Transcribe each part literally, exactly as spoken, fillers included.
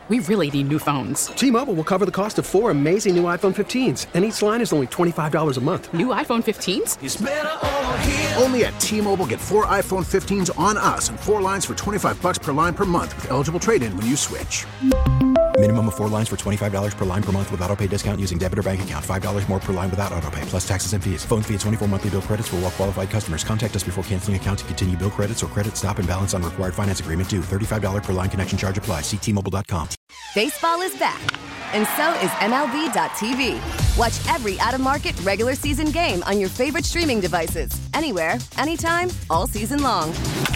We really need new phones. T-Mobile will cover the cost of four amazing new iPhone fifteens, and each line is only twenty-five dollars a month. New iPhone fifteens? It's better over here. Only at T-Mobile, get four iPhone fifteens on us and four lines for twenty-five dollars per line per month with eligible trade-in when you switch. Minimum of four lines for twenty-five dollars per line per month with autopay discount using debit or bank account. five dollars more per line without autopay, plus taxes and fees. Phone fee at twenty-four monthly bill credits for well-qualified customers. Contact us before canceling account to continue bill credits or credit stop and balance on required finance agreement due. thirty-five dollars per line connection charge applies. See T Mobile dot com. Baseball is back, and so is M L B dot T V. Watch every out-of-market regular season game on your favorite streaming devices. Anywhere, anytime, all season long.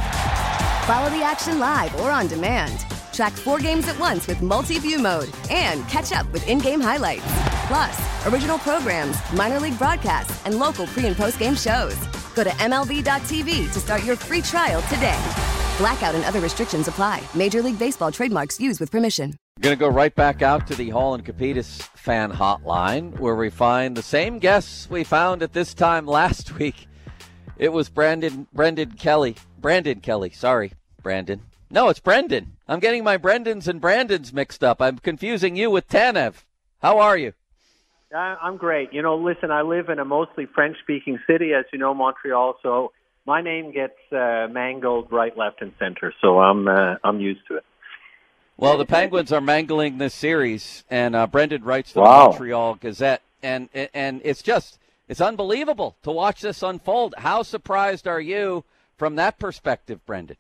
Follow the action live or on demand. Track four games at once with multi-view mode and catch up with in-game highlights. Plus, original programs, minor league broadcasts, and local pre- and post-game shows. Go to M L B dot T V to start your free trial today. Blackout and other restrictions apply. Major League Baseball trademarks used with permission. We're going to go right back out to the Hall and Capitas fan hotline, where we find the same guests we found at this time last week. It was Brandon, Brendan Kelly. Brandon Kelly, sorry, Brandon. No, it's Brendan. I'm getting my Brendans and Brandons mixed up. I'm confusing you with Tanev. How are you? I'm great. You know, listen, I live in a mostly French-speaking city, as you know, Montreal, so my name gets uh, mangled right, left, and center, so I'm uh, I'm used to it. Well, the Penguins are mangling this series, and uh, Brendan writes to wow. the Montreal Gazette, and and it's just, it's unbelievable to watch this unfold. How surprised are you from that perspective, Brendan?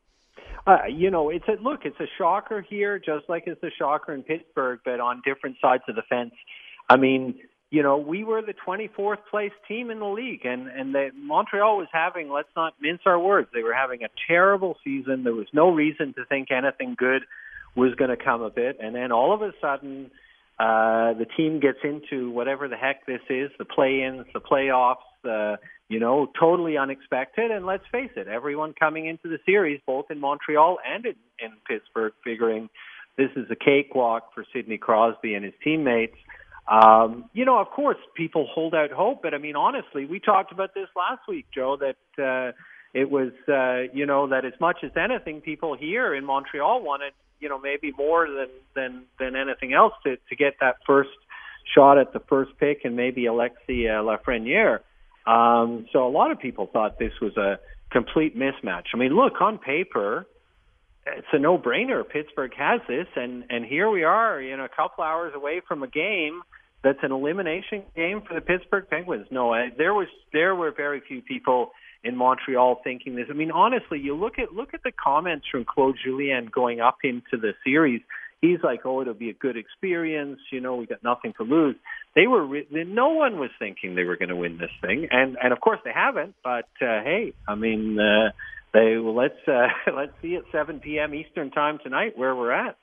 Uh, you know, it's a look, it's a shocker here, just like it's a shocker in Pittsburgh, but on different sides of the fence. I mean, you know, we were the twenty-fourth place team in the league, and, and the, Montreal was having, let's not mince our words, they were having a terrible season. There was no reason to think anything good was going to come of it. And then all of a sudden, uh, the team gets into whatever the heck this is, the play-ins, the playoffs, uh, you know, totally unexpected. And let's face it, everyone coming into the series, both in Montreal and in, in Pittsburgh, figuring this is a cakewalk for Sidney Crosby and his teammates. Um, you know, of course, people hold out hope, but I mean, honestly, we talked about this last week, Joe, that uh, it was, uh, you know, that as much as anything, people here in Montreal wanted, you know, maybe more than than, than anything else to, to get that first shot at the first pick and maybe Alexis uh, Lafreniere. Um, so a lot of people thought this was a complete mismatch. I mean, look, on paper, it's a no-brainer. Pittsburgh has this, and, and here we are, you know, a couple hours away from a game that's an elimination game for the Pittsburgh Penguins. No, I, there was there were very few people in Montreal thinking this. I mean, honestly, you look at look at the comments from Claude Julien going up into the series. He's like, "Oh, it'll be a good experience. You know, we got nothing to lose." They were re- no one was thinking they were going to win this thing, and and of course they haven't. But uh, hey, I mean, uh, they well, let's uh, let's see at seven p.m. Eastern time tonight where we're at.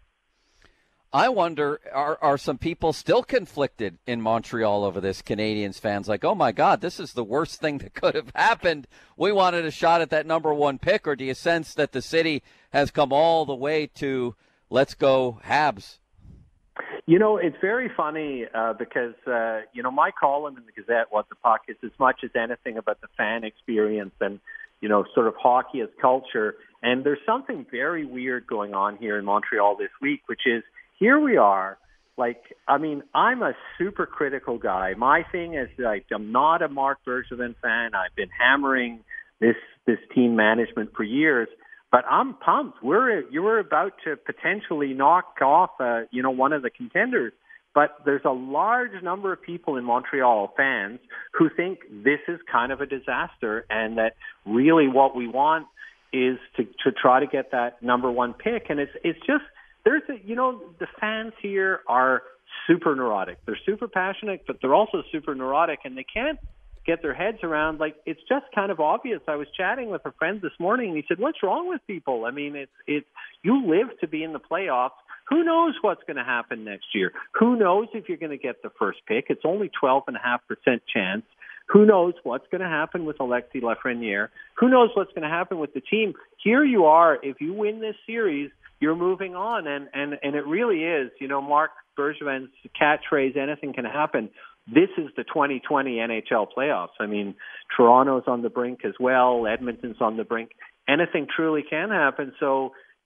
I wonder, are are some people still conflicted in Montreal over this? Canadiens fans like, oh my God, this is the worst thing that could have happened. We wanted a shot at that number one pick, or do you sense that the city has come all the way to let's go Habs? You know, it's very funny uh, because, uh, you know, my column in the Gazette, What the Puck, is as much as anything about the fan experience and, you know, sort of hockey as culture. And there's something very weird going on here in Montreal this week, which is, here we are, like, I mean, I'm a super critical guy. My thing is, like, I'm not a Marc Bergevin fan. I've been hammering this this team management for years, but I'm pumped. We're you're about to potentially knock off, uh, you know, one of the contenders. But there's a large number of people in Montreal, fans, who think this is kind of a disaster, and that really what we want is to to try to get that number one pick, and it's it's just. There's a, you know, the fans here are super neurotic. They're super passionate, but they're also super neurotic, and they can't get their heads around, like, it's just kind of obvious. I was chatting with a friend this morning, and he said, what's wrong with people? I mean, it's, it's, you live to be in the playoffs. Who knows what's going to happen next year? Who knows if you're going to get the first pick? It's only twelve point five percent chance. Who knows what's going to happen with Alexis Lafreniere? Who knows what's going to happen with the team? Here you are. If you win this series, you're moving on, and, and, and it really is, you know, Marc Bergevin's catchphrase, anything can happen. This is the twenty twenty N H L playoffs. I mean, Toronto's on the brink as well. Edmonton's on the brink. Anything truly can happen. So,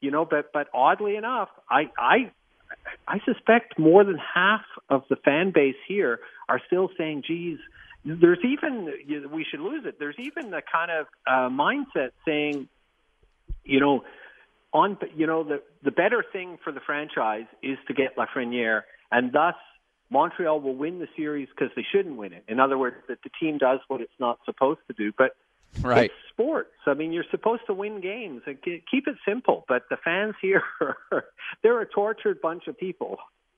you know, but but oddly enough, I I I suspect more than half of the fan base here are still saying, "Geez, there's even we should lose it." There's even a kind of uh, mindset saying, you know, on you know the the better thing for the franchise is to get Lafreniere, and thus Montreal will win the series because they shouldn't win it. In other words, that the team does what it's not supposed to do, but. Right. It's sports. I mean, you're supposed to win games. Keep it simple. But the fans here, they're a tortured bunch of people.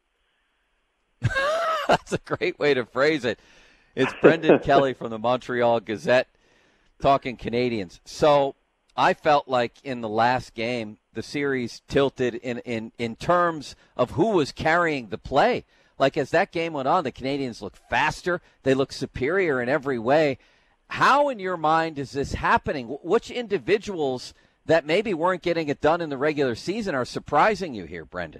That's a great way to phrase it. It's Brendan Kelly from the Montreal Gazette talking Canadiens. So I felt like in the last game, the series tilted in, in, in terms of who was carrying the play. Like as that game went on, the Canadiens looked faster. They looked superior in every way. How, in your mind, is this happening? Which individuals that maybe weren't getting it done in the regular season are surprising you here, Brendan?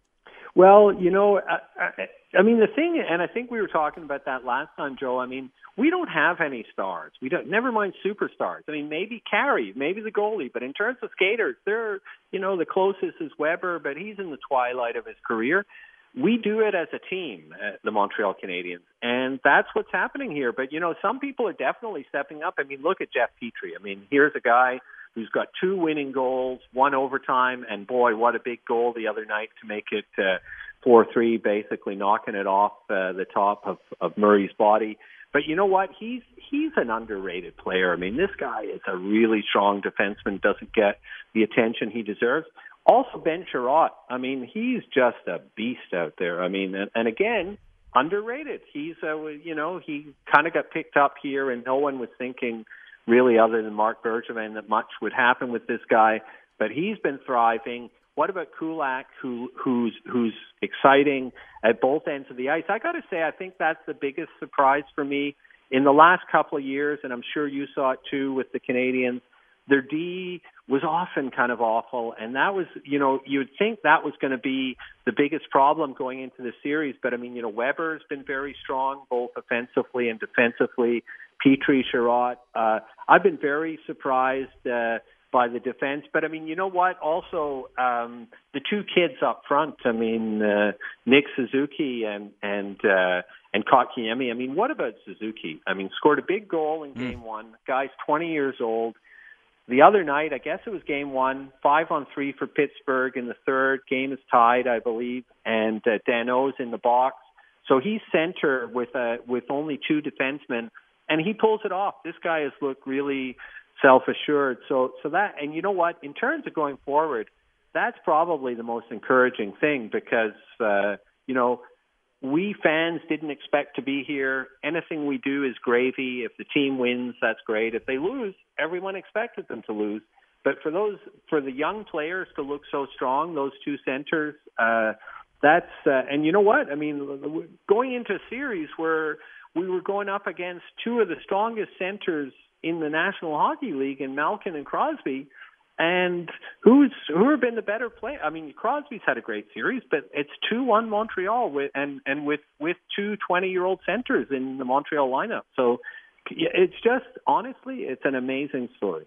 Well, you know, I, I, I mean, the thing, and I think we were talking about that last time, Joe. I mean, we don't have any stars. We don't. Never mind superstars. I mean, maybe Carey, maybe the goalie, but in terms of skaters, they're, you know, the closest is Weber, but he's in the twilight of his career. We do it as a team, uh, the Montreal Canadiens, and that's what's happening here. But, you know, some people are definitely stepping up. I mean, look at Jeff Petrie. I mean, here's a guy who's got two winning goals, one overtime, and boy, what a big goal the other night to make it uh, four three, basically knocking it off uh, the top of, of Murray's body. But you know what? He's he's an underrated player. I mean, this guy is a really strong defenseman, doesn't get the attention he deserves. Also, Ben Chiarot, I mean, he's just a beast out there. I mean, and, and again, underrated. He's, uh, you know, he kind of got picked up here, and no one was thinking really other than Marc Bergevin that much would happen with this guy. But he's been thriving. What about Kulak, who, who's who's exciting at both ends of the ice? I got to say, I think that's the biggest surprise for me in the last couple of years, and I'm sure you saw it too with the Canadiens. Their D was often kind of awful, and that was, you know, you'd think that was going to be the biggest problem going into the series. But, I mean, you know, Weber's been very strong, both offensively and defensively. Petrie, Chiarot. Uh, I've been very surprised uh, by the defense. But, I mean, you know what? Also, um, the two kids up front, I mean, uh, Nick Suzuki and and uh, and Kotkaniemi. I mean, what about Suzuki? I mean, scored a big goal in mm. game one. Guy's twenty years old. The other night, I guess it was game one, five on three for Pittsburgh in the third. Game is tied, I believe, and uh, Danault's in the box. So he's center with uh, with only two defensemen, and he pulls it off. This guy has looked really self-assured. So, so that, and you know what? In terms of going forward, that's probably the most encouraging thing because, uh, you know, we fans didn't expect to be here. Anything we do is gravy. If the team wins, that's great. If they lose, everyone expected them to lose. But for those, for the young players to look so strong, those two centers, uh, that's, uh, and you know what? I mean, going into a series where we were going up against two of the strongest centers in the National Hockey League in Malkin and Crosby, and who's who have been the better player? I mean, Crosby's had a great series, but it's two one Montreal with and and with with two twenty-year-old centers in the Montreal lineup. So it's just honestly, it's an amazing story.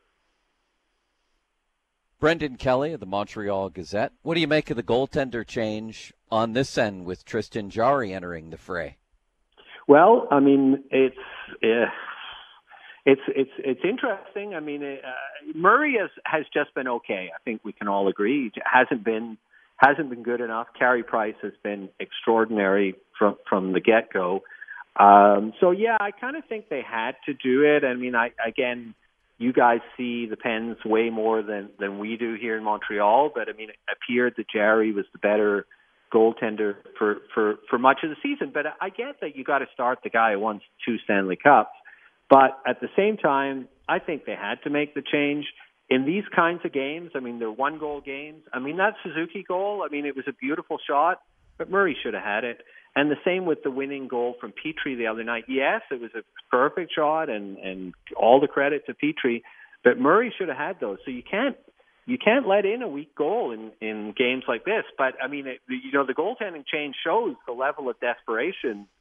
Brendan Kelly of the Montreal Gazette. What do you make of the goaltender change on this end with Tristan Jarry entering the fray? Well, I mean, it's. Uh, It's it's it's interesting. I mean, uh, Murray has has just been okay. I think we can all agree. He hasn't been hasn't been good enough. Carey Price has been extraordinary from from the get go. Um, so yeah, I kind of think they had to do it. I mean, I again, you guys see the Pens way more than than we do here in Montreal. But I mean, it appeared that Jarry was the better goaltender for for for much of the season. But I get that you got to start the guy who won two Stanley Cups. But at the same time, I think they had to make the change. In these kinds of games, I mean, they're one-goal games. I mean, that Suzuki goal, I mean, it was a beautiful shot, but Murray should have had it. And the same with the winning goal from Petrie the other night. Yes, it was a perfect shot, and, and all the credit to Petrie, but Murray should have had those. So you can't you can't let in a weak goal in, in games like this. But, I mean, it, you know, the goaltending change shows the level of desperation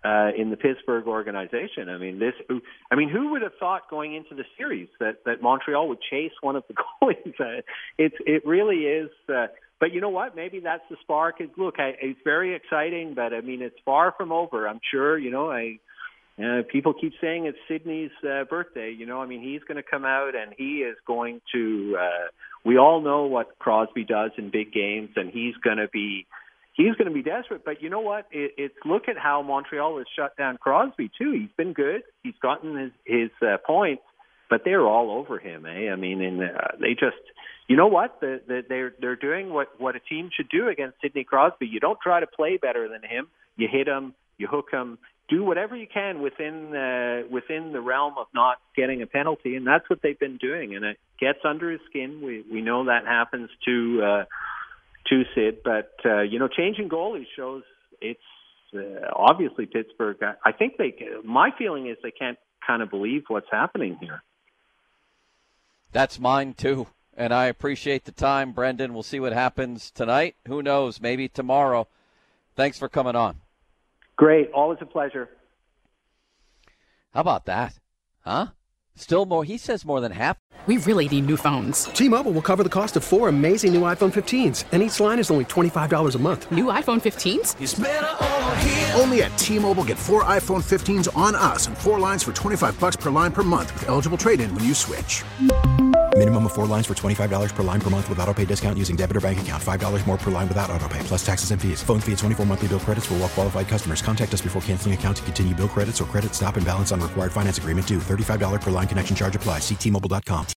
uh, in the Pittsburgh organization. I mean, this. I mean, who would have thought going into the series that, that Montreal would chase one of the goalies? Uh, it's it really is. Uh, but you know what? Maybe that's the spark. Look, I, it's very exciting, but I mean, it's far from over. I'm sure. You know, I. Uh, people keep saying it's Sidney's uh, birthday. You know, I mean, he's going to come out and he is going to. Uh, we all know what Crosby does in big games, and he's going to be. He's going to be desperate, but you know what? It, it's look at how Montreal has shut down Crosby too. He's been good. He's gotten his his uh, points, but they're all over him. Eh? I mean, and uh, they just, you know what? The, the, they're they're doing what what a team should do against Sidney Crosby. You don't try to play better than him. You hit him. You hook him. Do whatever you can within uh, within the realm of not getting a penalty, and that's what they've been doing. And it gets under his skin. We we know that happens to. Uh, to Sid, but uh, you know, changing goalies shows it's uh, obviously Pittsburgh. I think they. My feeling is they can't kind of believe what's happening here. That's mine too, and I appreciate the time, Brendan. We'll see what happens tonight. Who knows? Maybe tomorrow. Thanks for coming on. Great, always a pleasure. How about that? Huh? Still more. He says more than half. We really need new phones. T-Mobile will cover the cost of four amazing new iPhone fifteens, and each line is only twenty-five dollars a month. New iPhone fifteens? It's better over here. Only at T-Mobile, get four iPhone fifteens on us and four lines for twenty-five bucks per line per month with eligible trade-in when you switch. Minimum of four lines for twenty-five dollars per line per month with autopay discount using debit or bank account. five dollars more per line without autopay, plus taxes and fees. Phone fee at twenty-four monthly bill credits for well-qualified customers. Contact us before canceling account to continue bill credits or credit stop and balance on required finance agreement due. thirty-five dollars per line connection charge applies. See T Mobile dot com.